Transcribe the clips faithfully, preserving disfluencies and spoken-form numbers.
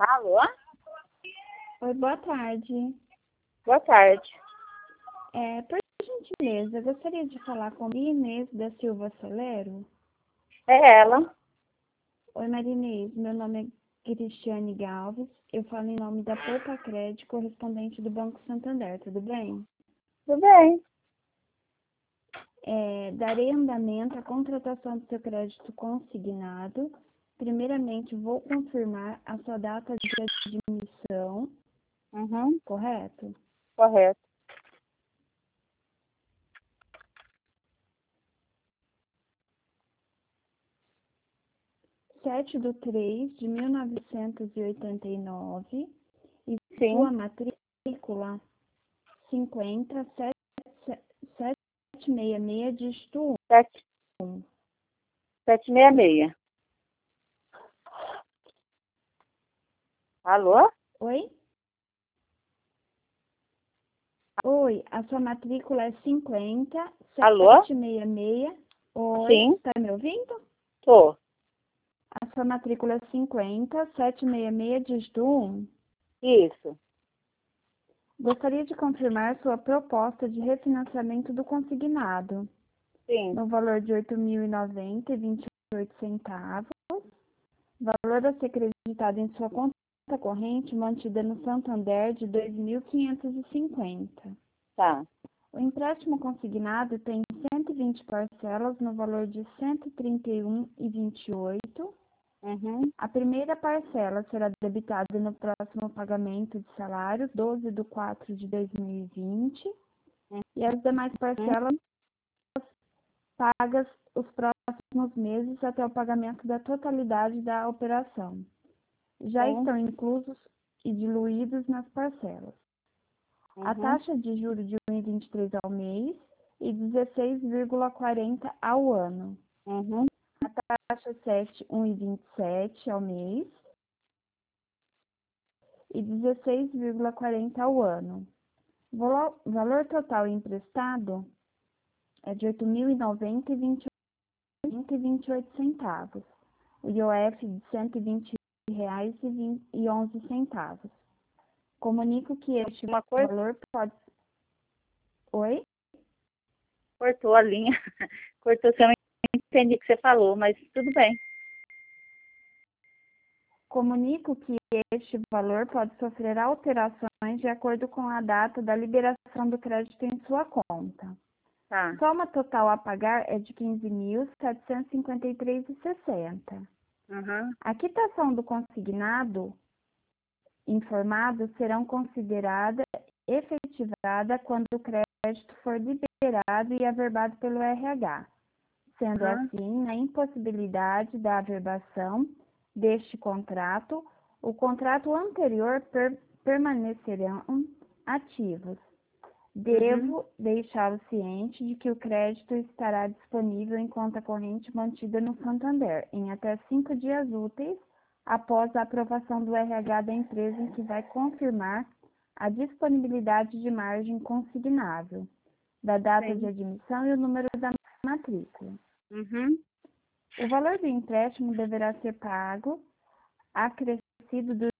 Alô? Oi, boa tarde. Boa tarde. É, por gentileza, eu gostaria de falar com Inês da Silva Solero. É ela. Oi, Marinês, meu nome é Cristiane Galves. Eu falo em nome da Poupa Crédito, correspondente do Banco Santander, tudo bem? Tudo bem. É, darei andamento à contratação do seu crédito consignado. Primeiramente, vou confirmar a sua data de admissão, Uhum. correto? Correto. sete de três de mil novecentos e oitenta e nove e Sim. sua matrícula cinquenta sete seis seis, dígito Sete, um. sete meia meia. Alô? Oi? Oi, a sua matrícula é cinquenta Alô? sete seis seis. Oi, Sim. está me ouvindo? Tô. A sua matrícula é cinquenta sete seis seis, dígito um. Isso. Gostaria de confirmar sua proposta de refinanciamento do consignado, Sim. no valor de oito mil e noventa reais e vinte e oito centavos, valor a ser acreditado em sua conta corrente mantida no Santander de dois mil quinhentos e cinquenta. Tá. O empréstimo consignado tem cento e vinte parcelas no valor de cento e trinta e um reais e vinte e oito. Uhum. A primeira parcela será debitada no próximo pagamento de salário, doze de quatro de dois mil e vinte, e as demais parcelas pagas os próximos meses até o pagamento da totalidade da operação. Já Sim. estão inclusos e diluídos nas parcelas. A Uhum. taxa de juros de um vírgula vinte e três ao mês e dezesseis vírgula quarenta ao ano. Uhum. A taxa sete, um vírgula vinte e sete ao mês e dezesseis vírgula quarenta ao ano. O valor total emprestado é de oito mil e noventa reais e vinte e oito centavos. O I O F de cento e vinte reais e onze centavos. Comunico que este Uma coisa, valor pode... Oi? cortou a linha. Cortou, você não entendi o que você falou, mas tudo bem. Comunico que este valor pode sofrer alterações de acordo com a data da liberação do crédito em sua conta. Tá. Soma total a pagar é de quinze mil setecentos e cinquenta e três reais e sessenta centavos. Uhum. A quitação do consignado informado serão considerada efetivada quando o crédito for liberado e averbado pelo R H, sendo Uhum. assim, na impossibilidade da averbação deste contrato, o contrato anterior per permanecerão ativos. Uhum. Devo deixá-lo ciente de que o crédito estará disponível em conta corrente mantida no Santander em até cinco dias úteis após a aprovação do R H da empresa, em que vai confirmar a disponibilidade de margem consignável, da data de Sim. admissão e o número da matrícula. Uhum. O valor do empréstimo deverá ser pago acrescido dos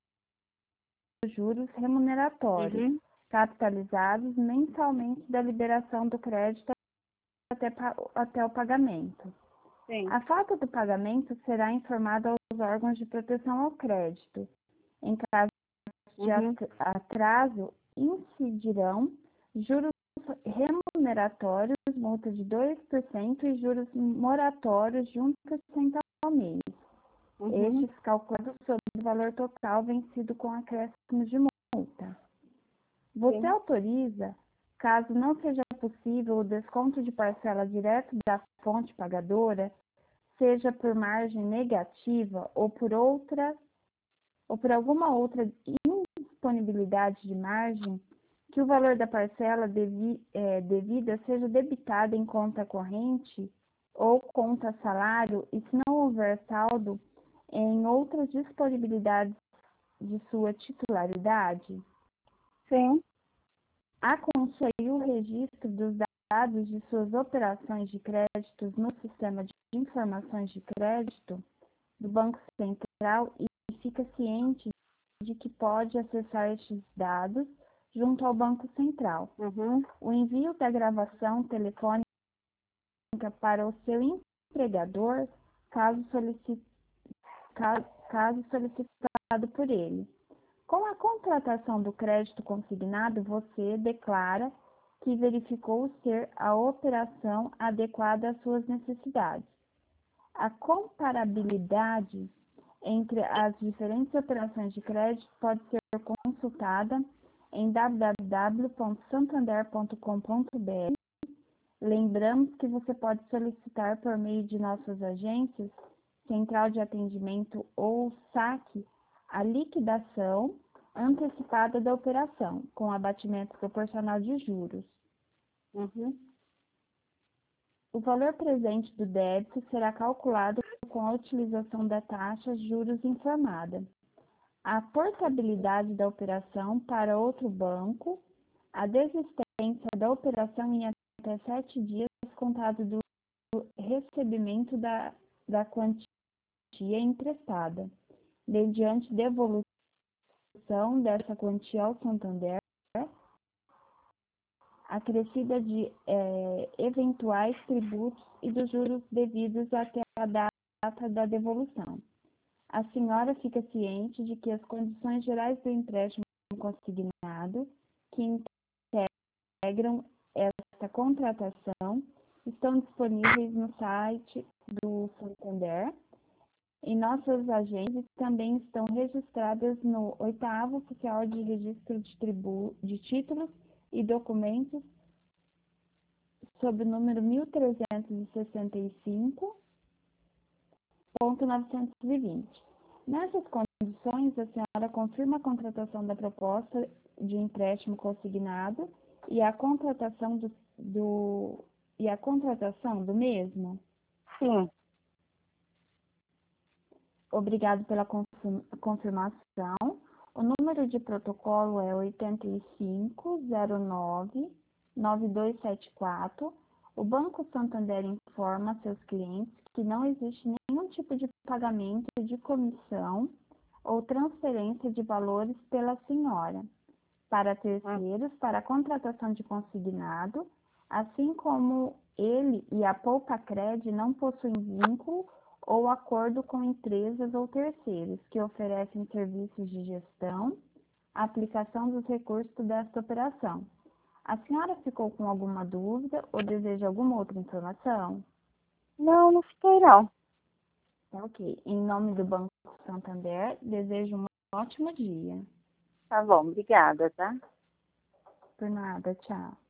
juros remuneratórios, Uhum. capitalizados mensalmente da liberação do crédito até, até o pagamento. Sim. A falta do pagamento será informada aos órgãos de proteção ao crédito. Em caso de Uhum. atraso, incidirão juros remuneratórios, multa de dois por cento e juros moratórios de um por cento ao mês. Uhum. Estes calculados sobre o valor total vencido com acréscimos de multa. Você Sim. autoriza, caso não seja possível o desconto de parcela direto da fonte pagadora, seja por margem negativa ou por outra ou por alguma outra indisponibilidade de margem, que o valor da parcela devi, é, devida seja debitado em conta corrente ou conta salário, e se não houver saldo em outras disponibilidades de sua titularidade, Sim. aconselhe o registro dos dados de suas operações de créditos no Sistema de Informações de Crédito do Banco Central e fica ciente de que pode acessar estes dados junto ao Banco Central. Uhum. O envio da gravação telefônica para o seu empregador, caso, solici- ca- caso solicitado por ele. Com a contratação do crédito consignado, você declara que verificou ser a operação adequada às suas necessidades. A comparabilidade entre as diferentes operações de crédito pode ser consultada em w w w ponto santander ponto com ponto b r. Lembramos que você pode solicitar por meio de nossas agências, central de atendimento ou saque, a liquidação antecipada da operação, com abatimento proporcional de juros. Uhum. O valor presente do débito será calculado com a utilização da taxa juros informada. A portabilidade da operação para outro banco, a desistência da operação em até sete dias contado do recebimento da, da quantia emprestada, mediante devolução dessa quantia ao Santander, acrescida de eh, eventuais tributos e dos juros devidos até a data da devolução. A senhora fica ciente de que as condições gerais do empréstimo consignado, que integram esta contratação, estão disponíveis no site do Santander. E nossas agências também estão registradas no oitavo Oficial de Registro de, tribu, de Títulos e Documentos, sob o número mil trezentos e sessenta e cinco ponto novecentos e vinte. Nessas condições, a senhora confirma a contratação da proposta de empréstimo consignado e a contratação do, do, e a contratação do mesmo? Sim. Obrigado pela confirmação. O número de protocolo é oito cinco zero nove nove dois sete quatro. O Banco Santander informa seus clientes que não existe nenhum tipo de pagamento de comissão ou transferência de valores pela senhora para terceiros para a contratação de consignado, assim como ele e a Poupacred não possuem vínculo ou acordo com empresas ou terceiros que oferecem serviços de gestão, aplicação dos recursos desta operação. A senhora ficou com alguma dúvida ou deseja alguma outra informação? Não, não fiquei não. Tá, ok. Em nome do Banco Santander, desejo um ótimo dia. Tá bom, obrigada, tá? Por nada, tchau.